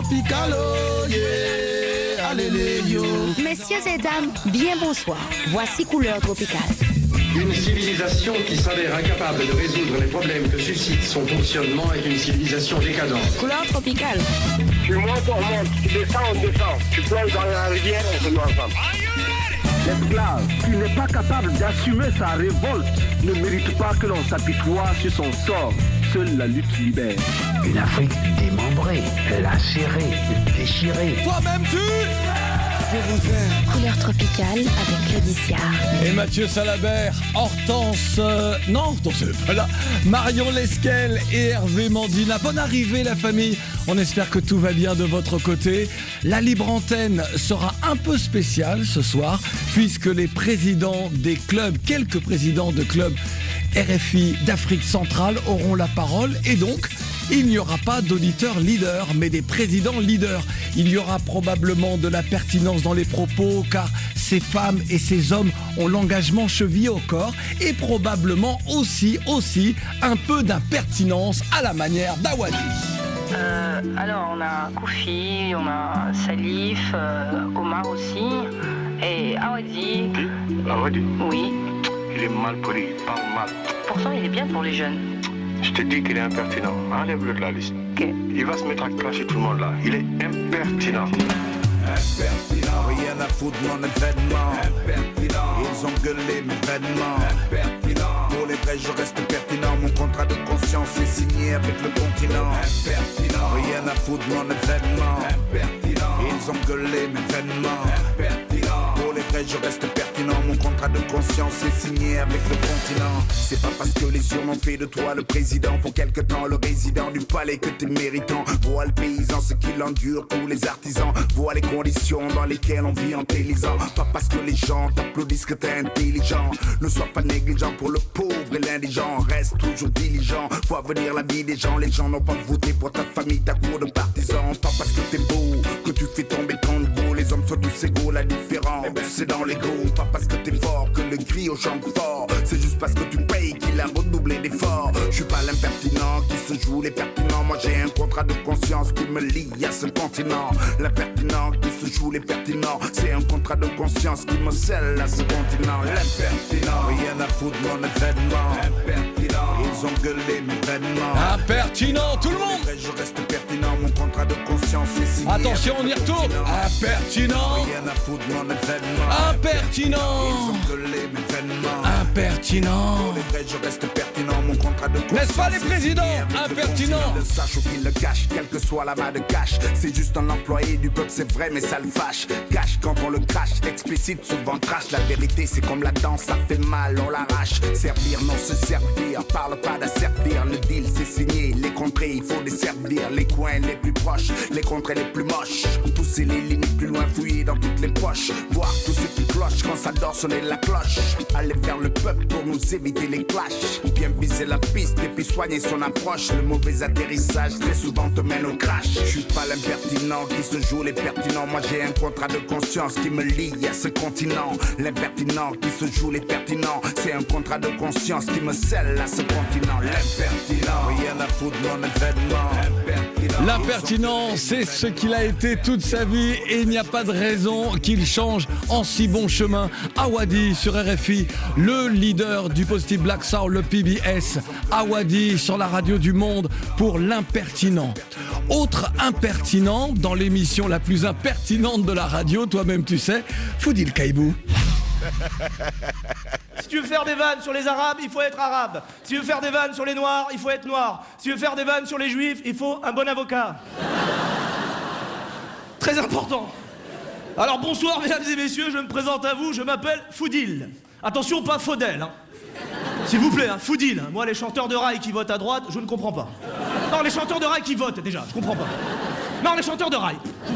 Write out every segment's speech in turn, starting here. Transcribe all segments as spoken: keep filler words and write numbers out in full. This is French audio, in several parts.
tropical, oh yeah, allez yo. Messieurs et dames, bien bonsoir. Voici Couleur Tropicale. Une civilisation qui s'avère incapable de résoudre les problèmes que suscite son fonctionnement est une civilisation décadente. Couleur Tropicale. Tu montes, on monte. Tu descends, on descend. Tu plonges dans la rivière, on se met ensemble. L'esclave qui n'est pas capable d'assumer sa révolte ne mérite pas que l'on s'apitoie sur son sort. Seule la lutte libère. Une Afrique démembrée, lacérée, déchirée. Toi-même tu je vous aime. Couleur Tropicale avec Claudicia. Et Mathieu Salabert, Hortense, euh, non, non c'est pas là, Marion Lesquel et Hervé Mandina. Bonne arrivée la famille, on espère que tout va bien de votre côté. La libre antenne sera un peu spéciale ce soir, puisque les présidents des clubs, quelques présidents de clubs R F I d'Afrique centrale auront la parole et donc il n'y aura pas d'auditeurs leaders, mais des présidents leaders. Il y aura probablement de la pertinence dans les propos, car ces femmes et ces hommes ont l'engagement chevillé au corps, et probablement aussi, aussi, un peu d'impertinence à la manière d'Awadi. Euh, alors, on a Koufi, on a Salif, euh, Omar aussi, et Awadi. Qui Awadi? Oui. Il est mal poli, il parle mal. Pourtant, il est bien pour les jeunes. Je te dis qu'il est impertinent. Enlève-le de la liste. Okay. Il va se mettre à clasher tout le monde là. Il est impertinent. Impertinent. Rien à foutre de mon événement. Impertinent. Ils ont gueulé mes vêtements. Impertinent. Pour les vrais, je reste pertinent. Mon contrat de conscience est signé avec le continent. Impertinent. Rien à foutre de mon événement. Impertinent. Ils ont gueulé mes vêtements. Impertinent. Pour les vrais, je reste pertinent. Mon contrat de conscience est signé avec le continent. C'est pas parce que les urnes ont fait de toi le président pour quelque temps le résident du palais que t'es méritant. Vois le paysan, ce qu'il endure pour les artisans. Vois les conditions dans lesquelles on vit en t'élisant. Pas parce que les gens t'applaudissent que t'es intelligent. Ne sois pas négligent pour le pauvre et l'indigent. Reste toujours diligent. Vois venir la vie des gens. Les gens n'ont pas voté pour ta famille, ta cour de partisans. Pas parce que t'es beau que tu fais tomber ton beau. Les hommes sont tous égaux, la différence c'est dans l'ego. Pas parce que t'es fort que le griot chante fort. C'est juste parce que tu payes qu'il a redoublé d'efforts. Je suis pas l'impertinent qui se joue les pertinents. Moi j'ai un contrat de conscience qui me lie à ce continent. L'impertinent qui se joue les pertinents. C'est un contrat de conscience qui me scelle à ce continent. L'impertinent, rien à foutre de mon événement. Impertinent, ils ont gueulé mes vêtements. Impertinent, tout le monde. Je reste pertinent, mon contrat de conscience est signé. Attention, on y retourne. Impertinent. Rien à foutre de mon événement. Impertinent. Ils ont gueulé mes vêtements. Impertinent. Pour les vrais, je reste pertinent, mon contrat de conscience. N'est-ce pas les présidents impertinents? Le sache ou qu'il le cache, quelle que soit la main de cash. C'est juste un employé du peuple, c'est vrai, mais ça le fâche. Cache quand on le crache, explicite, souvent trash. La vérité, c'est comme la danse, ça fait mal, on l'arrache. Servir, non se servir, parle pas d'asservir. Le deal, c'est signé, les contrées, il faut les servir. Les coins les plus proches, les contrées les plus moches. Pousser les limites plus loin, fouiller dans toutes les poches. Voir tout ce qui cloche quand ça dort sonner la cloche. Aller vers le peuple pour nous éviter les clashs. Bien viser la piste et puis soigner son approche. Le mauvais atterrissage très souvent te mène au crash. Je suis pas l'impertinent qui se joue les pertinents. Moi j'ai un contrat de conscience qui me lie à ce continent. L'impertinent qui se joue les pertinents. C'est un contrat de conscience qui me scelle à ce continent. L'impertinent, rien à foutre de mon événement. Impertinent. L'impertinent, c'est ce qu'il a été toute sa vie et il n'y a pas de raison qu'il change en si bon chemin. Awadi sur R F I, le leader du Positive Black Soul, le P B S. Awadi sur la radio du monde pour l'impertinent. Autre impertinent dans l'émission la plus impertinente de la radio, toi-même tu sais, Foudil Kaibou. Si tu veux faire des vannes sur les Arabes, il faut être arabe. Si tu veux faire des vannes sur les Noirs, il faut être noir. Si tu veux faire des vannes sur les Juifs, il faut un bon avocat. Très important. Alors bonsoir mesdames et messieurs, je me présente à vous, je m'appelle Foudil. Attention, pas Faudel, hein. S'il vous plaît, hein, Foudil. Moi, les chanteurs de rail qui votent à droite, je ne comprends pas. Non, les chanteurs de rail qui votent, déjà, je comprends pas. Non, les chanteurs de rail.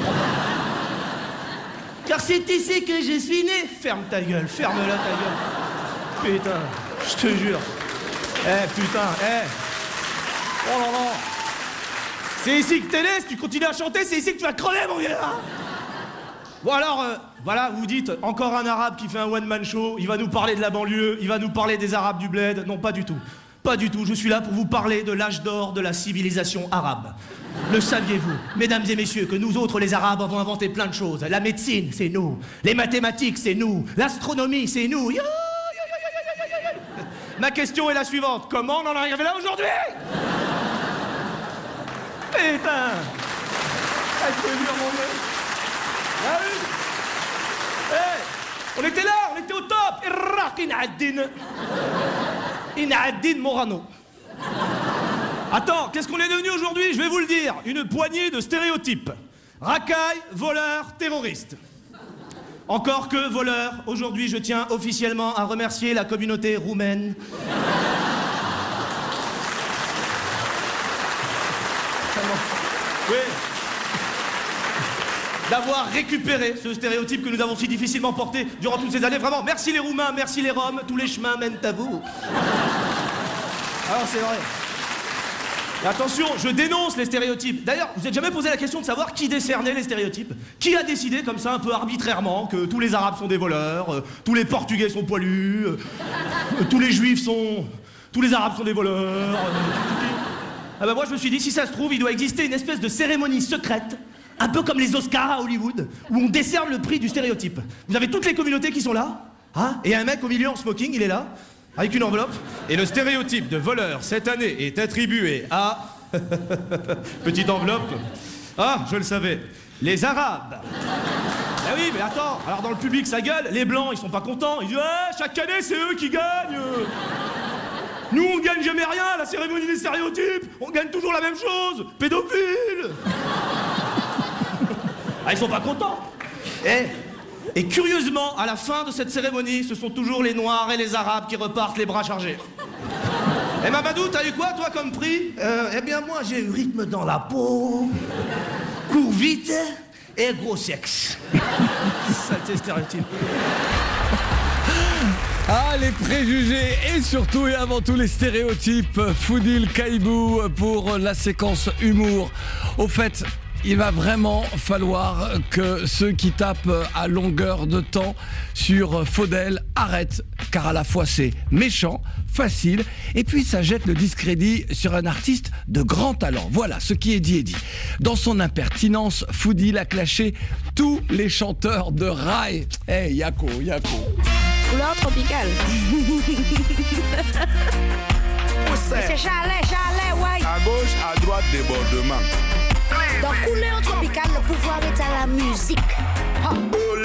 Car c'est ici que je suis né. Ferme ta gueule, ferme-la ta gueule. Putain, je te jure. Eh, putain, eh. Oh là là. C'est ici que t'es né, si tu continues à chanter, c'est ici que tu vas crever, mon gars. Bon alors, euh, voilà, vous dites, encore un arabe qui fait un one-man show, il va nous parler de la banlieue, il va nous parler des arabes du bled. Non, pas du tout. Pas du tout, je suis là pour vous parler de l'âge d'or de la civilisation arabe. Le saviez-vous, mesdames et messieurs, que nous autres, les Arabes, avons inventé plein de choses. La médecine, c'est nous. Les mathématiques, c'est nous. L'astronomie, c'est nous. Yo, yo, yo, yo, yo, yo, yo. Ma question est la suivante. Comment on en est arrivé là aujourd'hui? Putain! Ah, je peux dire mon Dieu. Ah oui. Hey, on était là, on était au top. Iraq, Inaddin. Inaddin Morano. Attends, qu'est-ce qu'on est devenu aujourd'hui? Je vais vous le dire. Une poignée de stéréotypes. Racaille, voleur, terroriste. Encore que voleur, aujourd'hui je tiens officiellement à remercier la communauté roumaine. Oui. D'avoir récupéré ce stéréotype que nous avons si difficilement porté durant toutes ces années. Vraiment, merci les Roumains, merci les Roms, tous les chemins mènent à vous. Alors c'est vrai. Attention, je dénonce les stéréotypes. D'ailleurs, vous n'êtes jamais posé la question de savoir qui décernait les stéréotypes? Qui a décidé comme ça, un peu arbitrairement, que tous les Arabes sont des voleurs, euh, tous les Portugais sont poilus, euh, euh, tous les Juifs sont... tous les Arabes sont des voleurs... Euh, ah ben moi je me suis dit, si ça se trouve, il doit exister une espèce de cérémonie secrète, un peu comme les Oscars à Hollywood, où on décerne le prix du stéréotype. Vous avez toutes les communautés qui sont là, hein, et un mec au milieu en smoking, il est là, avec une enveloppe. Et le stéréotype de voleur cette année est attribué à... Petite enveloppe. Ah, je le savais. Les Arabes. Ah oui, mais attends, alors dans le public ça gueule, les Blancs ils sont pas contents, ils disent ouais, chaque année c'est eux qui gagnent. Nous on gagne jamais rien, la cérémonie des stéréotypes, on gagne toujours la même chose, pédophile. Ah ils sont pas contents. Eh. Et curieusement, à la fin de cette cérémonie, ce sont toujours les Noirs et les Arabes qui repartent les bras chargés. Eh Mamadou, t'as eu quoi, toi, comme prix? euh, Eh bien, moi, j'ai eu rythme dans la peau, court vite et gros sexe. Saleté stéréotype. Ah, les préjugés et surtout et avant tout les stéréotypes. Foudil Kaibou pour la séquence humour. Au fait... il va vraiment falloir que ceux qui tapent à longueur de temps sur Faudel arrêtent, car à la fois c'est méchant, facile, et puis ça jette le discrédit sur un artiste de grand talent. Voilà, ce qui est dit est dit. Dans son impertinence, Foudil a clashé tous les chanteurs de rail. Eh, hey, Yako, Yako. Couleur tropicale. C'est chalet, chalet, ouais. À gauche, à droite, débordement. Dans Couleur tropicale, le pouvoir est à la musique. Oh.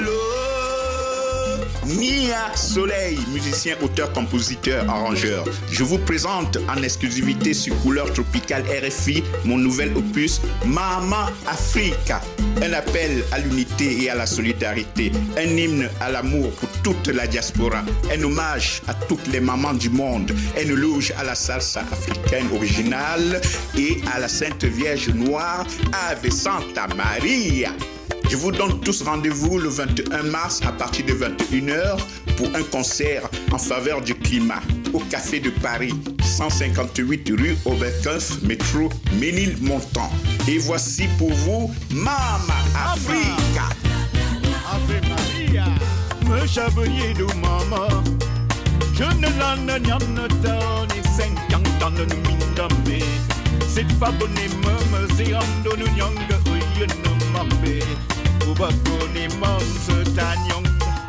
Mia Soleil, musicien, auteur, compositeur, arrangeur. Je vous présente en exclusivité sur Couleur Tropicale R F I mon nouvel opus Mama Africa. Un appel à l'unité et à la solidarité. Un hymne à l'amour pour toute la diaspora. Un hommage à toutes les mamans du monde. Un éloge à la salsa africaine originale et à la Sainte Vierge Noire, Ave Santa Maria. Je vous donne tous rendez-vous le vingt et un mars à partir de vingt et une heures pour un concert en faveur du climat au Café de Paris, cent cinquante-huit rue Oberkampf, métro Ménilmontant. Et voici pour vous Mama Africa. Ave Maria, me chavelier de maman. Je ne l'en ai donné cinquante ans de mindambe. C'est fabonné me c'est en donne nyang uye no mambe. Ubakoni mons tanyong.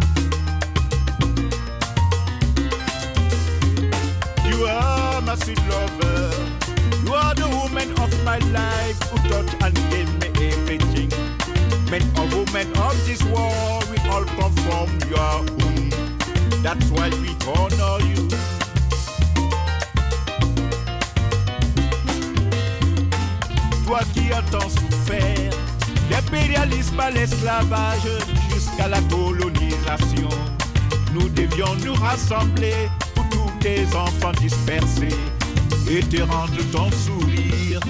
You are my sweet lover. You are the woman of my life who taught and gave me everything. Men or women of this world, we all come from your womb. That's why we honor you. Toi qui as tant souffert, l'impérialisme à l'esclavage jusqu'à la colonisation. Nous devions nous rassembler pour tous tes enfants dispersés et te rendre ton sourire.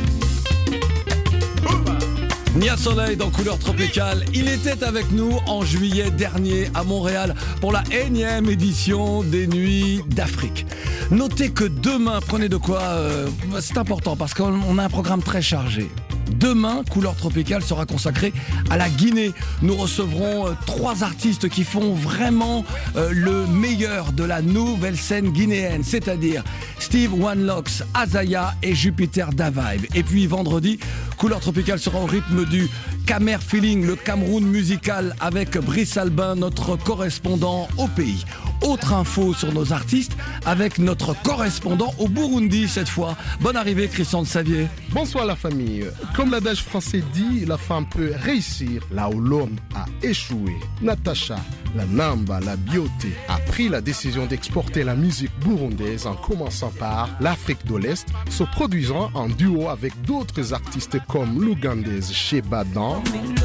Mia Soleil dans Couleur Tropicale. Il était avec nous en juillet dernier à Montréal pour la énième édition des Nuits d'Afrique. Notez que demain, prenez de quoi, euh, c'est important parce qu'on a un programme très chargé. Demain, Couleur Tropicale sera consacrée à la Guinée. Nous recevrons euh, trois artistes qui font vraiment euh, le meilleur de la nouvelle scène guinéenne, c'est-à-dire Steve Wanlocks, Azaya et Jupiter Davibe. Et puis vendredi, Couleur Tropicale sera au rythme du Camer Feeling, le Cameroun musical, avec Brice Albin, notre correspondant au pays. Autre info sur nos artistes avec notre correspondant au Burundi cette fois. Bonne arrivée Christian de Savier. Bonsoir la famille. Comme l'adage français dit, la femme peut réussir là où l'homme a échoué. Natacha, la Namba, la Beauté, a pris la décision d'exporter la musique burundaise en commençant par l'Afrique de l'Est, se produisant en duo avec d'autres artistes comme l'Ougandaise Sheba Dan,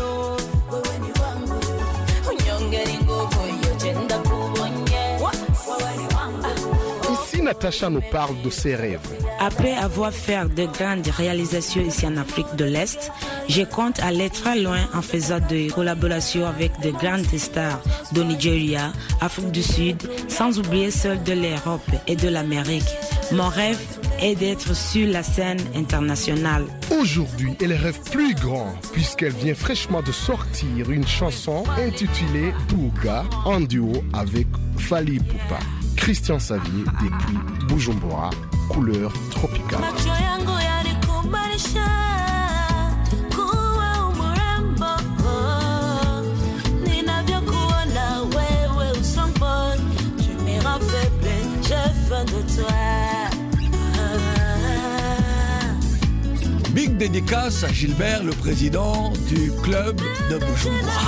Natacha nous parle de ses rêves. Après avoir fait de grandes réalisations ici en Afrique de l'Est, je compte aller très loin en faisant des collaborations avec de grandes stars de Nigeria, Afrique du Sud, sans oublier celles de l'Europe et de l'Amérique. Mon rêve est d'être sur la scène internationale. Aujourd'hui, elle rêve plus grand puisqu'elle vient fraîchement de sortir une chanson intitulée Douga en duo avec Fally Ipupa. Christian Savier depuis Bujumbura, Couleur Tropicale. Big dédicace à Gilbert, le président du club de Bujumbura.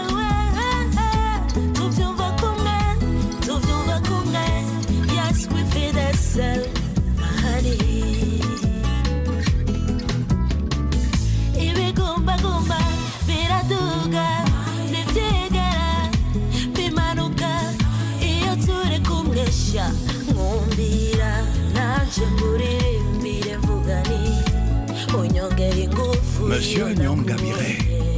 Monsieur Nyongabire.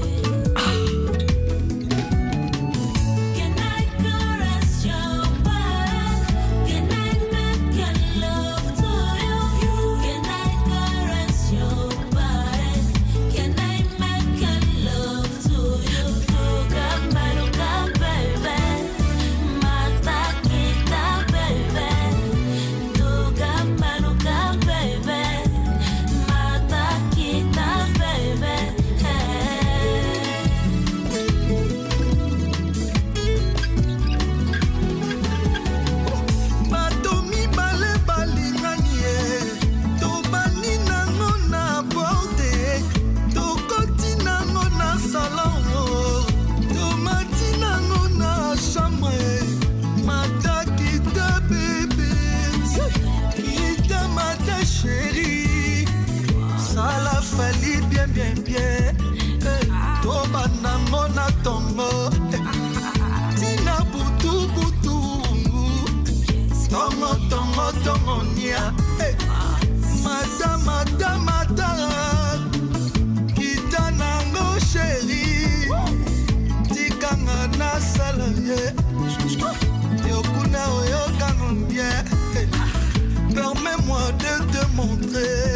Permets-moi de te montrer.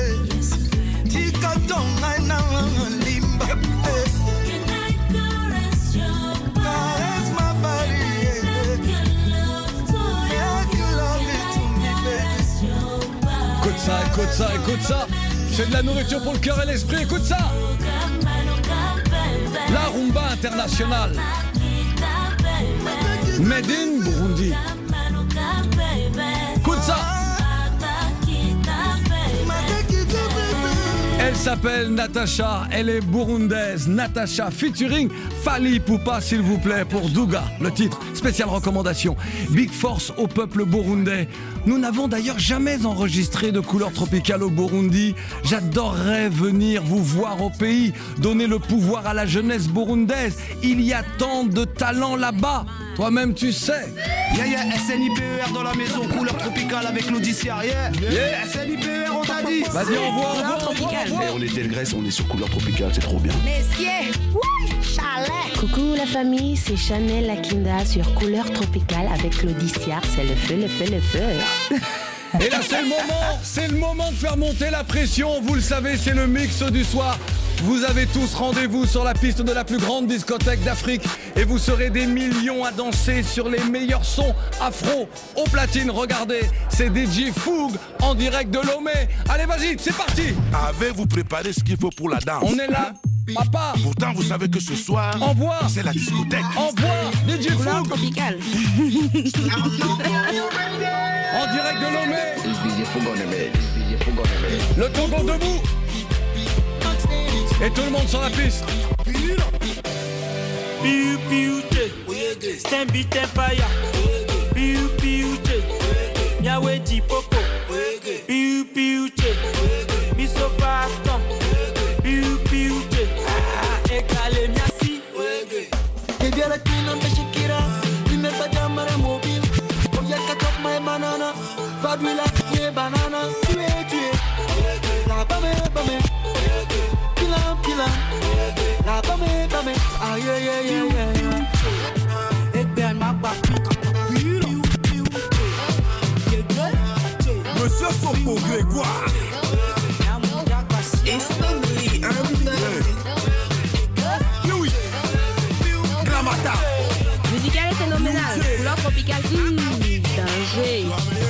Écoute ça, écoute ça, écoute ça. C'est de la nourriture pour le cœur et l'esprit, écoute ça. La rumba internationale. Made in Burundi. Écoute ça. Elle s'appelle Natacha, elle est burundaise. Natacha featuring Fally Ipupa, s'il vous plaît, pour Douga. Le titre, spéciale recommandation. Big force au peuple burundais. Nous n'avons d'ailleurs jamais enregistré de Couleur Tropicale au Burundi. J'adorerais venir vous voir au pays, donner le pouvoir à la jeunesse burundaise. Il y a tant de talent là-bas. Toi-même, tu sais. Yeah, yeah, S N I P E R dans la maison, Couleur Tropicale avec l'Odyssea. Yeah, yeah, S N I P E R, on t'a dit. Vas-y, on voit, on voit, on voit, on voit. On est Delgrès, on est sur Couleur Tropicale, c'est trop bien. Messieurs, oui, chalet. Coucou la famille, c'est Chanel Lakinda sur Couleur Tropicale avec l'Odyssea. C'est le feu, le feu, le feu. Et là, c'est le moment, c'est le moment de faire monter la pression. Vous le savez, c'est le mix du soir. Vous avez tous rendez-vous sur la piste de la plus grande discothèque d'Afrique et vous serez des millions à danser sur les meilleurs sons afro au platine. Regardez, c'est D J Foug en direct de Lomé. Allez, vas-y, c'est parti. Avez-vous préparé ce qu'il faut pour la danse? On est là, papa. Pourtant, vous savez que ce soir, envoie. C'est la discothèque. Envoie, D J Foug. Tropical. En direct de Lomé. Le Togo debout. Et tout le monde sur la piste. Piu piu che, stembi tempaya. Piu piu che, miawe di popo. Piu piu che, miso fastom. Piu piu che, ekale miasi. E via la tina me shikira, mi me fa jamara mobile. Oya kakop my banana, fadwila ye banana. Tu es tu es, la bame bame. Pilam, pilam, la bame, bame, ah yeah, yeah, yeah, yeah. Ik ben maar papier, Monsieur Sopo Grégoire. Instantly, I'm Louis, Gramata. Musical et phénoménal, couleur tropicale, mmh, danger.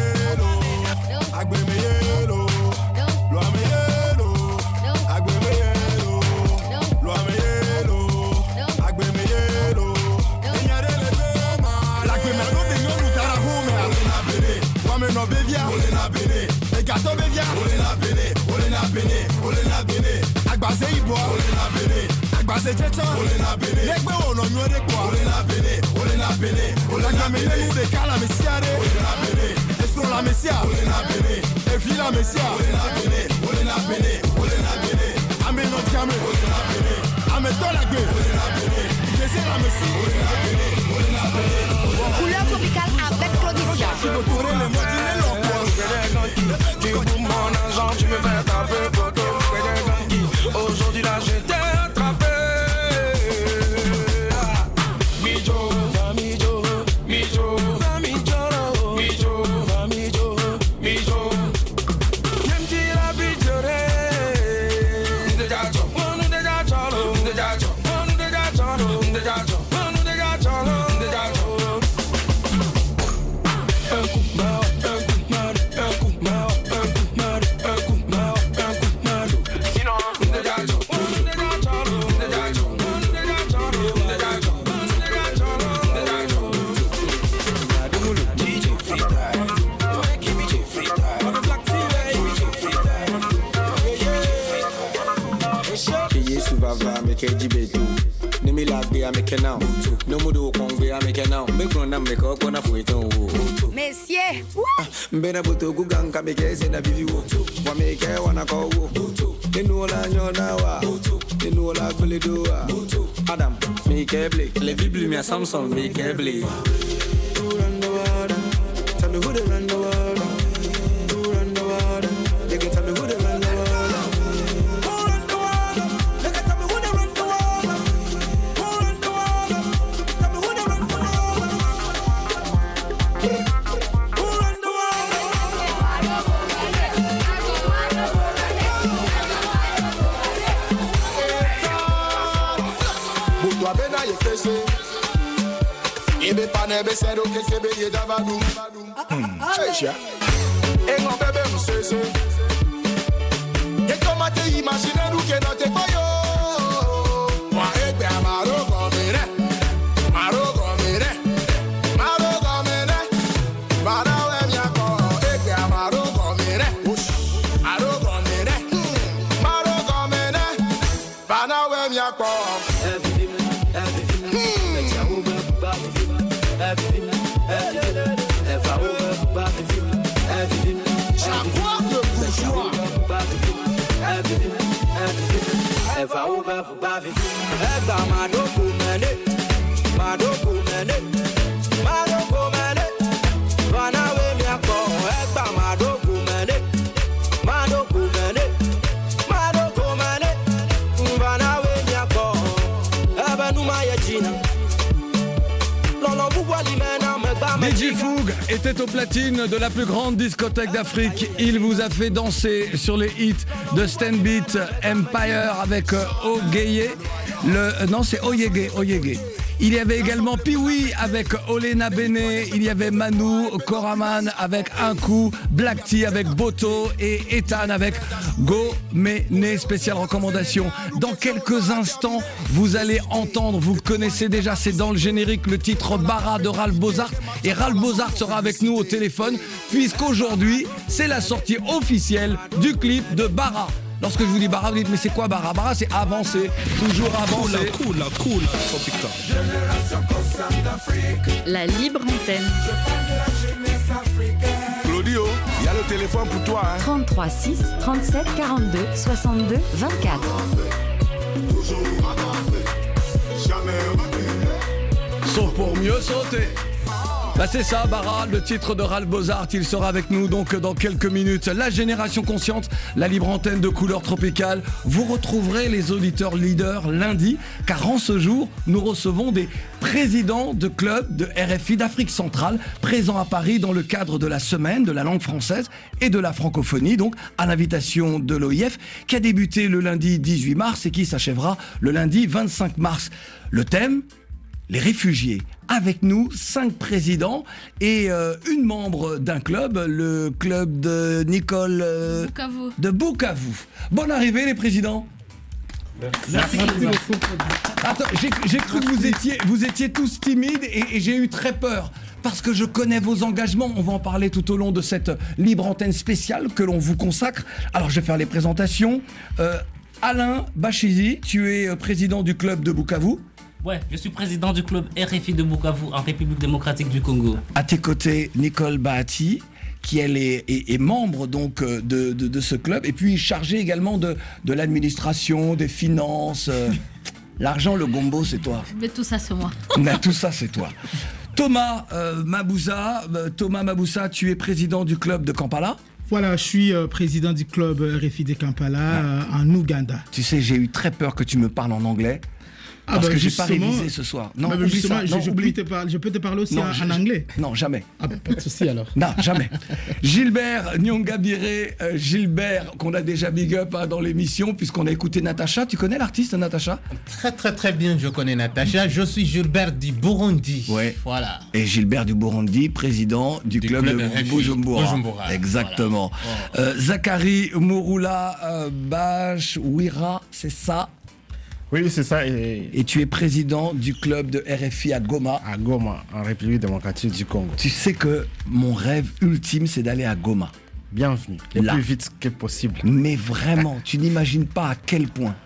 No bevia, ole na bene. E gato bevia, ole na bene, ole na bene, ole na bene. Agbaze ibo, ole na bene. Agbaze checha, ole na bene. Legbe ono nyore kwa, ole na bene, ole na bene. Ole na bene nu de kala mesiare, ole na bene. Estro la mesia, ole na bene. E fi la mesia, ole na bene, ole na bene, ole na bene. Ame no jame, ole na bene. Ame tola gbe, ole na bene. Laissez la mesia, ole na bene, ole na bene. Couleur tropicale avec Claudicia. Tu dois tourner les mots, tu les l'envoies. Tu boumes mon argent, tu me fais taper poto. Aujourd'hui là je t'ai attrapé. Mijo, mijo, mijo, mijo, mijo, mijo, mijo. Même si la bijoré. Nous déjà chop, nous déjà chop, nous déjà chop, nous déjà chop, nous déjà chop, nous déjà chop, nous déjà chop. Nimi la be a make now. No mudo kongwe a make now. Me grona make up on a fueton. Messieurs, Mbena buto guganka make se na vivi wo. Wa make wana ko wo. Inu la nyona wa. Inu la gbele do wa. Adam, make play. Le bibli mi a Samsung make play. Who run the world? Tell me who they run the world. Who run the world? They can tell me who they run the world. Ebe pane be sero ke sebe ye davadu. Aisha. Engo bebe msese. Ye tomate imagine nous que notre boyo. Wa ebe amaro gomere. Maro gomere. Maro gomere. Bana we mi ako ebe amaro gomere. Maro gomere. Maro gomere. Bana we mi ako. Lolo buwali mena me D J Foug était au platine de la plus grande discothèque d'Afrique. Il vous a fait danser sur les hits de Stanbeat Empire avec euh, Ogeye. Le, euh, non, c'est Oyege, Oyege. Il y avait également Piwi avec Olena Bene, il y avait Manu Koraman avec Un Coup, Black Tea avec Boto et Ethan avec Go Mene, spéciale recommandation. Dans quelques instants, vous allez entendre, vous le connaissez déjà, c'est dans le générique, le titre Bara de Ralph Bozart. Et Ralph Bozart sera avec nous au téléphone, puisqu'aujourd'hui, c'est la sortie officielle du clip de Bara. Lorsque je vous dis Bara, vous dites mais c'est quoi Bara? Bara c'est avancer, toujours avancer. Cool, cool, cool, tropical. La libre antenne. Claudio, il y a le téléphone pour toi. Hein. trente-trois six, trente-sept, quarante-deux, soixante-deux, vingt-quatre. Sauf pour mieux sauter. Bah c'est ça, Bara, le titre de Ralph Bozart, il sera avec nous donc dans quelques minutes. La génération consciente, la libre antenne de couleur tropicale. Vous retrouverez les auditeurs leaders lundi, car en ce jour, nous recevons des présidents de clubs de R F I d'Afrique centrale, présents à Paris dans le cadre de la semaine de la langue française et de la francophonie, donc à l'invitation de l'O I F, qui a débuté le lundi dix-huit mars et qui s'achèvera le lundi vingt-cinq mars. Le thème ? Les réfugiés. Avec nous, cinq présidents et euh, une membre d'un club, le club de Nicole euh, Bukavu. de Bukavu. Bonne arrivée les présidents. Merci. Merci beaucoup. Attends, j'ai, j'ai cru que vous étiez, vous étiez tous timides et, et j'ai eu très peur. Parce que je connais vos engagements, on va en parler tout au long de cette libre antenne spéciale que l'on vous consacre. Alors je vais faire les présentations. Euh, Alain Bachizi, tu es président du club de Bukavu. Ouais, je suis président du club R F I de Bukavu en République démocratique du Congo. À tes côtés, Nicole Bahati, qui elle est, est, est membre donc de, de, de ce club et puis chargée également de, de l'administration, des finances. Euh, l'argent, le gombo, c'est toi. Mais tout ça, c'est moi. Mais tout ça, c'est toi. Thomas euh, Maboussa, euh, Thomas Maboussa, tu es président du club de Kampala. Voilà, je suis euh, président du club R F I de Kampala euh, en Ouganda. Tu sais, j'ai eu très peur que tu me parles en anglais. Ah parce bah que j'ai pas révisé ce soir. Non, bah oublie justement, ça. Je, Non, je, oublie. peux te parler, je peux te parler aussi Non, en, je, en anglais. Non, jamais. Ah bah, pas de souci alors. Non, jamais. Gilbert Nyongabire, euh, Gilbert, qu'on a déjà big up hein, dans l'émission, puisqu'on a écouté Natacha. Tu connais l'artiste Natacha? Très très très bien, je connais Natacha. Je suis Gilbert du Burundi. Ouais. Voilà. Et Gilbert du Burundi, président du, du club, club de Bujumbura. Bujumbura. Exactement. Voilà. Euh, Zachary Mouroula euh, Bachwira, c'est ça? Oui, c'est ça. Et... et tu es président du club de R F I à Goma. À Goma, en République démocratique du Congo. Tu sais que mon rêve ultime, c'est d'aller à Goma. Bienvenue, le Là. plus vite que possible. Mais vraiment, tu n'imagines pas à quel point.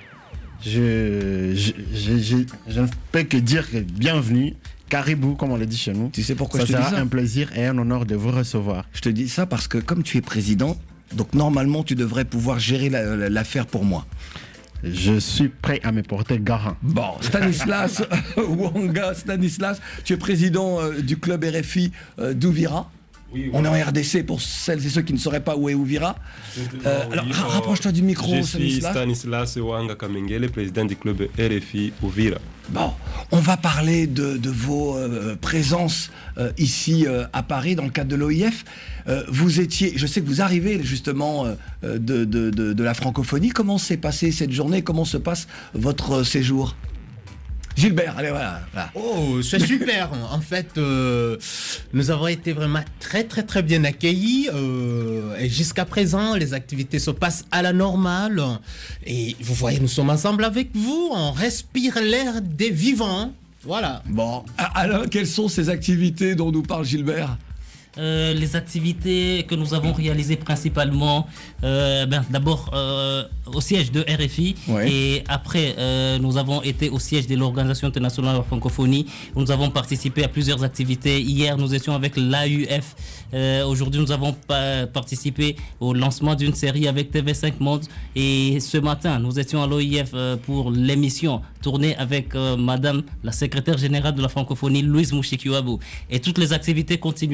Je, je, je, je, je ne peux que dire que bienvenue. Caribou, comme on le dit chez nous. Tu sais pourquoi ça je te dis ça? Ça sera un plaisir et un honneur de vous recevoir. Je te dis ça parce que comme tu es président, donc normalement tu devrais pouvoir gérer la, la, l'affaire pour moi. Je suis prêt à me porter garant. Bon, Stanislas Wanga, Stanislas, tu es président euh, du club R F I euh, d'Ouvira. Oui, on voilà. est en R D C pour celles et ceux qui ne sauraient pas où est Ouvira. Euh, oui, alors, ra- rapproche-toi du micro, je Stanislas. Je suis Stanislas Wanga Kamengele, président du club R F I Ouvira. Bon, on va parler de, de vos euh, présences euh, ici euh, à Paris dans le cadre de l'O I F. Euh, vous étiez, je sais que vous arrivez justement euh, de, de, de, de la francophonie. Comment s'est passée cette journée? Comment se passe votre séjour? Gilbert, allez, voilà. voilà. Oh, c'est super. En fait, euh, nous avons été vraiment très, très, très bien accueillis. Euh, et jusqu'à présent, les activités se passent à la normale. Et vous voyez, nous sommes ensemble avec vous. On respire l'air des vivants. Voilà. Bon. Alors, quelles sont ces activités dont nous parle Gilbert? Euh, les activités que nous avons réalisées principalement, euh, ben, d'abord euh, au siège de R F I, ouais. Et après euh, nous avons été au siège de l'Organisation internationale de la francophonie. Nous avons participé à plusieurs activités. Hier nous étions avec l'A U F. Euh, aujourd'hui nous avons pa- participé au lancement d'une série avec T V cinq Monde. Et ce matin nous étions à l'O I F euh, pour l'émission tournée avec euh, Madame la secrétaire générale de la francophonie, Louise Mouchikiwabo. Et toutes les activités continuent toute la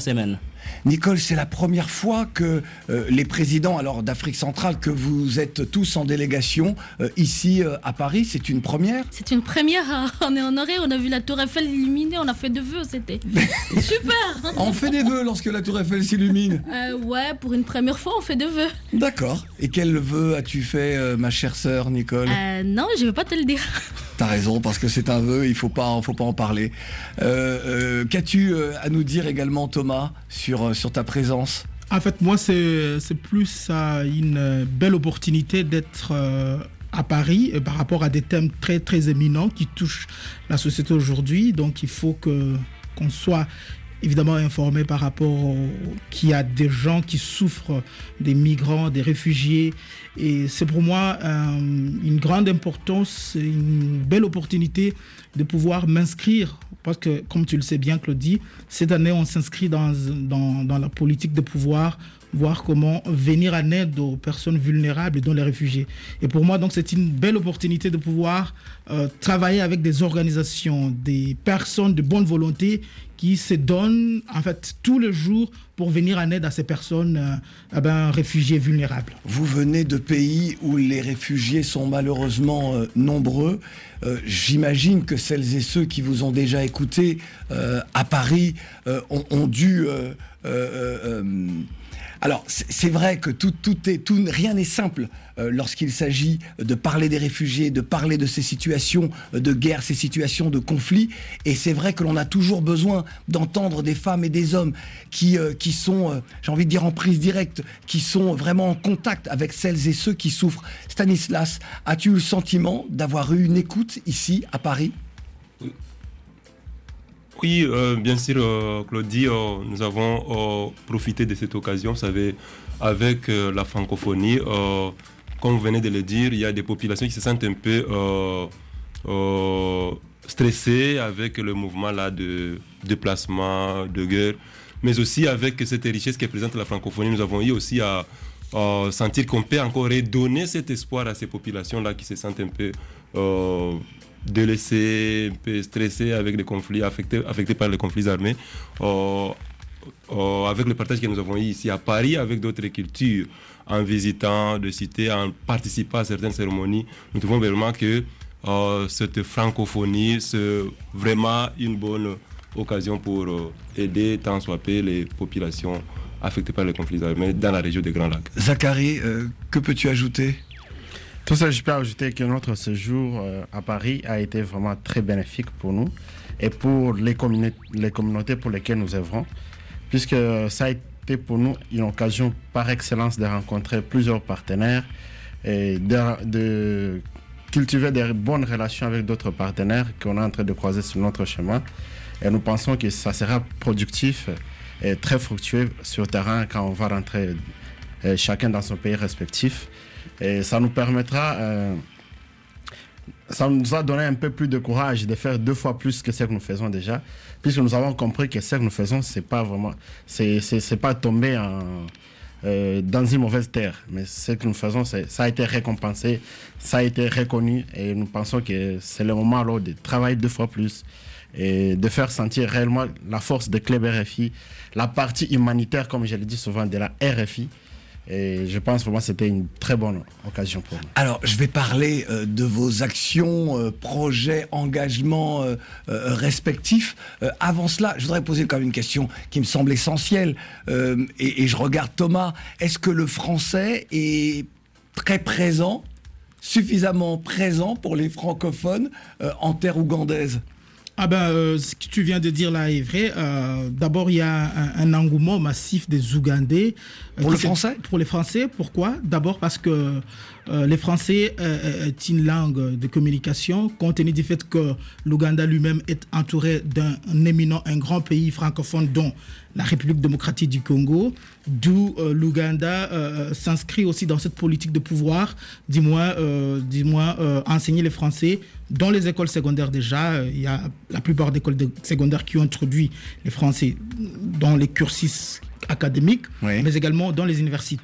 semaine. Nicole, c'est la première fois que euh, les présidents alors d'Afrique centrale, que vous êtes tous en délégation euh, ici euh, à Paris, c'est une première? C'est une première, hein. On est honoré, on a vu la Tour Eiffel illuminée, on a fait des vœux, c'était super. On fait des vœux lorsque la Tour Eiffel s'illumine? euh, Ouais, pour une première fois, on fait des vœux. D'accord. Et quel vœu as-tu fait, euh, ma chère sœur Nicole? euh, Non, je ne vais pas te le dire. T'as raison, parce que c'est un vœu, il ne faut pas, faut pas en parler. Euh, euh, qu'as-tu euh, à nous dire également, Thomas, sur, euh, sur ta présence? En fait, moi, c'est, c'est plus euh, une belle opportunité d'être euh, à Paris euh, par rapport à des thèmes très, très éminents qui touchent la société aujourd'hui. Donc, il faut que, qu'on soit évidemment informé par rapport au, qu'il y a des gens qui souffrent, des migrants, des réfugiés. Et c'est pour moi euh, une grande importance, une belle opportunité de pouvoir m'inscrire. Parce que, comme tu le sais bien, Claudie, cette année, on s'inscrit dans, dans, dans la politique de pouvoir voir comment venir en aide aux personnes vulnérables et dont les réfugiés. Et pour moi, donc, c'est une belle opportunité de pouvoir euh, travailler avec des organisations, des personnes de bonne volonté qui se donnent, en fait, tous les jours pour venir en aide à ces personnes euh, eh ben, réfugiées vulnérables. Vous venez de pays où les réfugiés sont malheureusement euh, nombreux. Euh, j'imagine que celles et ceux qui vous ont déjà écouté euh, à Paris euh, ont, ont dû... Euh, euh, euh, Alors, c'est vrai que tout, tout est, tout, rien n'est simple euh, lorsqu'il s'agit de parler des réfugiés, de parler de ces situations de guerre, ces situations de conflit. Et c'est vrai que l'on a toujours besoin d'entendre des femmes et des hommes qui, euh, qui sont, euh, j'ai envie de dire, en prise directe, qui sont vraiment en contact avec celles et ceux qui souffrent. Stanislas, as-tu eu le sentiment d'avoir eu une écoute ici, à Paris ? Oui, euh, bien sûr, euh, Claudie, euh, nous avons euh, profité de cette occasion. Vous savez, avec euh, la francophonie, euh, comme vous venez de le dire, il y a des populations qui se sentent un peu euh, euh, stressées avec le mouvement là de déplacement, de guerre, mais aussi avec cette richesse que présente la francophonie. Nous avons eu aussi à, à sentir qu'on peut encore redonner cet espoir à ces populations-là qui se sentent un peu... Euh, délaissés, un peu stressés avec des conflits, affectés, affectés par les conflits armés, euh, euh, avec le partage que nous avons eu ici à Paris, avec d'autres cultures, en visitant des cités, en participant à certaines cérémonies, nous trouvons vraiment que euh, cette francophonie, c'est vraiment une bonne occasion pour euh, aider tant soit peu les populations affectées par les conflits armés dans la région des Grands Lacs. Zachary, euh, que peux-tu ajouter ? Tout ça, je peux ajouter que notre séjour euh, à Paris a été vraiment très bénéfique pour nous et pour les, communi- les communautés pour lesquelles nous œuvrons, puisque ça a été pour nous une occasion par excellence de rencontrer plusieurs partenaires et de, de cultiver des bonnes relations avec d'autres partenaires qu'on est en train de croiser sur notre chemin. Et nous pensons que ça sera productif et très fructueux sur le terrain quand on va rentrer euh, chacun dans son pays respectif. Et ça nous permettra, euh, ça nous a donné un peu plus de courage de faire deux fois plus que ce que nous faisons déjà, puisque nous avons compris que ce que nous faisons, c'est pas vraiment, c'est, c'est, c'est pas tomber en, euh, dans une mauvaise terre, mais ce que nous faisons, c'est, ça a été récompensé, ça a été reconnu, et nous pensons que c'est le moment alors de travailler deux fois plus et de faire sentir réellement la force de Club R F I, la partie humanitaire, comme je le dis souvent, de la R F I. Et je pense vraiment que c'était une très bonne occasion pour nous. Alors, je vais parler euh, de vos actions, euh, projets, engagements euh, euh, respectifs. Euh, avant cela, je voudrais poser quand même une question qui me semble essentielle. Euh, et, et je regarde Thomas. Est-ce que le français est très présent, suffisamment présent pour les francophones euh, en terre ougandaise ? Ah ben, euh, ce que tu viens de dire là est vrai. Euh, d'abord, il y a un, un engouement massif des Ougandais. Euh, pour le français ? Pour les Français, pourquoi ? D'abord parce que euh, les Français euh, est une langue de communication, compte tenu du fait que l'Ouganda lui-même est entouré d'un un éminent, un grand pays francophone, dont la République démocratique du Congo, d'où euh, l'Ouganda euh, s'inscrit aussi dans cette politique de pouvoir, du moins, euh, du moins euh, enseigner les Français dans les écoles secondaires déjà. Il y a la plupart des écoles de secondaires qui ont introduit les Français dans les cursus académiques, oui. mais également dans les universités.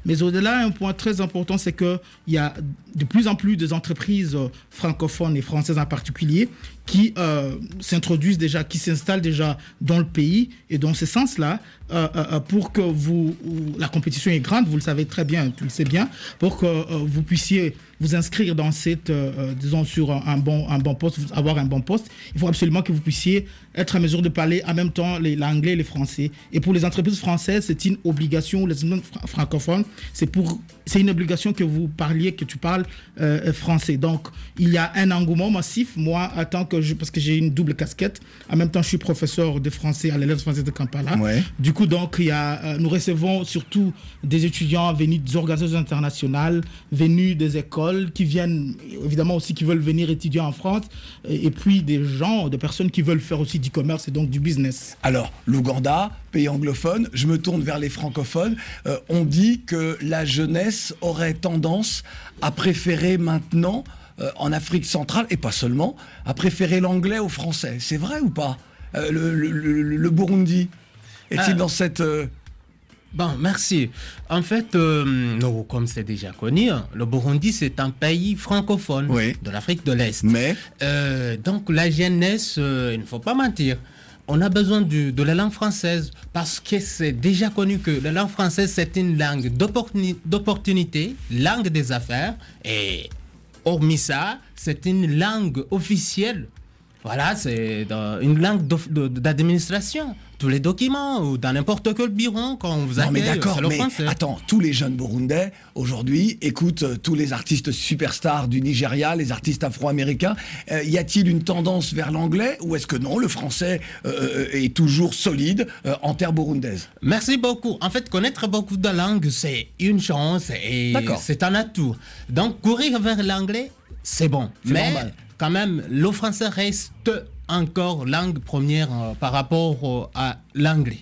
Mais au-delà, un point très important, c'est qu'il y a de plus en plus d'entreprises francophones et françaises en particulier qui euh, s'introduisent déjà, qui s'installent déjà dans le pays. Et dans ce sens-là, euh, euh, pour que vous... La compétition est grande, vous le savez très bien, tu le sais bien, pour que euh, vous puissiez vous inscrire dans cette, euh, disons, sur un bon, un bon poste, avoir un bon poste, il faut absolument que vous puissiez être en mesure de parler en même temps les, l'anglais et les français. Et pour les entreprises françaises, c'est une obligation, les entreprises francophones, c'est, pour, c'est une obligation que vous parliez, que tu parles euh, français. Donc, il y a un engouement massif. Moi, en tant que je, parce que j'ai une double casquette, en même temps, je suis professeur de français à l'élève française de Kampala. Ouais. Du coup, donc, il y a, euh, nous recevons surtout des étudiants venus des organisations internationales, venus des écoles, qui viennent, évidemment aussi qui veulent venir étudier en France, et, et puis des gens, des personnes qui veulent faire aussi du commerce et donc du business. Alors, l'Ouganda, pays anglophone, je me tourne vers les francophones, euh, on dit que la jeunesse aurait tendance à préférer maintenant, euh, en Afrique centrale, et pas seulement, à préférer l'anglais au français. C'est vrai ou pas ? euh, le, le, le, le Burundi, est-il euh... dans cette... Euh... Bon, merci. En fait, euh, nous, comme c'est déjà connu, le Burundi, c'est un pays francophone oui. de l'Afrique de l'Est. Mais euh, donc, la jeunesse, euh, il ne faut pas mentir. On a besoin du, de la langue française parce que c'est déjà connu que la langue française, c'est une langue d'opportuni- d'opportunité, langue des affaires. Et hormis ça, c'est une langue officielle. Voilà, c'est une langue d'administration. Tous les documents ou dans n'importe quel bureau, quand on vous accueille, non, mais d'accord, c'est le mais français. Attends, tous les jeunes Burundais, aujourd'hui, écoutent euh, tous les artistes superstars du Nigeria, les artistes afro-américains. Euh, y a-t-il une tendance vers l'anglais ou est-ce que non, le français euh, est toujours solide euh, en terre burundaise ? Merci beaucoup. En fait, connaître beaucoup de langues, c'est une chance et d'accord. C'est un atout. Donc, courir vers l'anglais, c'est bon. C'est mais normal. Quand même, le français reste encore langue première euh, par rapport euh, à l'anglais.